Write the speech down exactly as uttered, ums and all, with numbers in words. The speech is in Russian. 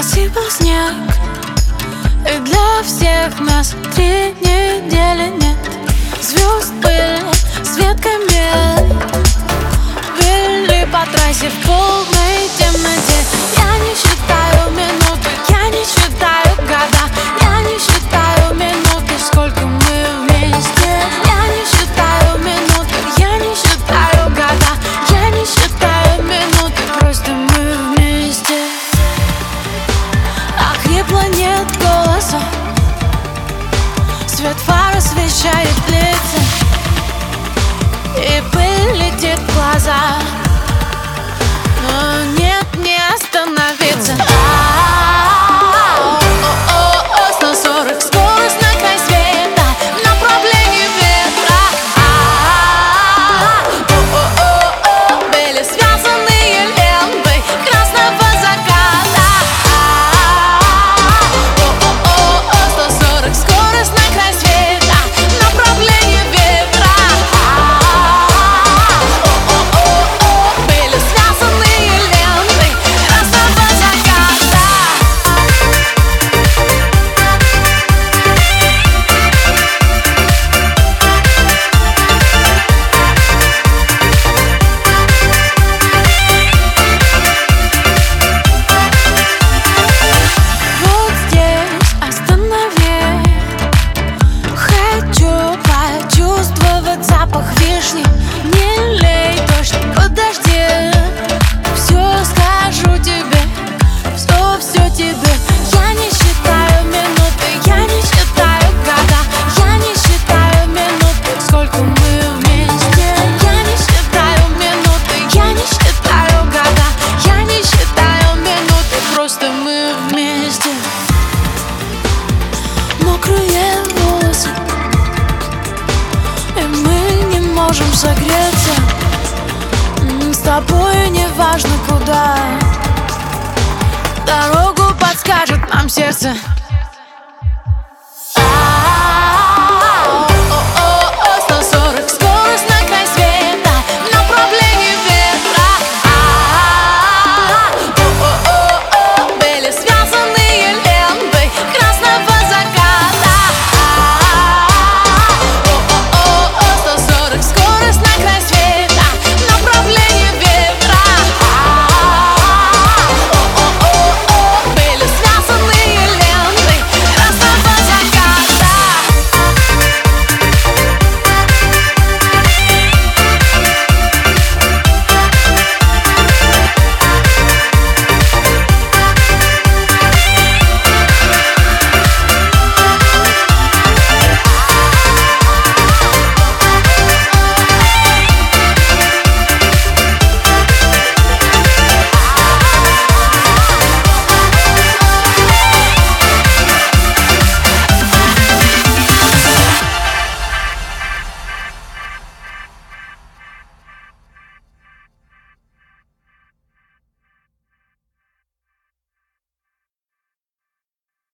посыпал снег, и для всех нас три недели нет. Звезд были, свет камел, били по трассе в полной темноте. Я не считаю минуты, я не считаю года, я не считаю минуты, сколько мы вместе. Я не считаю минуты, я не считаю года, я не считаю минуты, просто мы вместе. Охрипло, нет голоса, свет фар освещает лица, и пыль летит в глаза, но нет, не остановиться. сто сорок скорость на край света, в направлении ветра. Были связанные лентой красного заката. сто сорок скорость на край света, в направлении ветра. Были связанные лентой красного заката. Вот здесь останови, хочу почувствовать запах вишни. Не лей дождь, подожди, все скажу тебе, все, все тебе. Я не считаю минуты, я не считаю года, я не считаю минуты, сколько мы вместе. Я не считаю минуты, я не считаю года, я не считаю минуты, просто мы вместе. Мокрые волосы, и мы не можем согреться. М, С тобой не важно куда, дорогу подскажет нам сердце.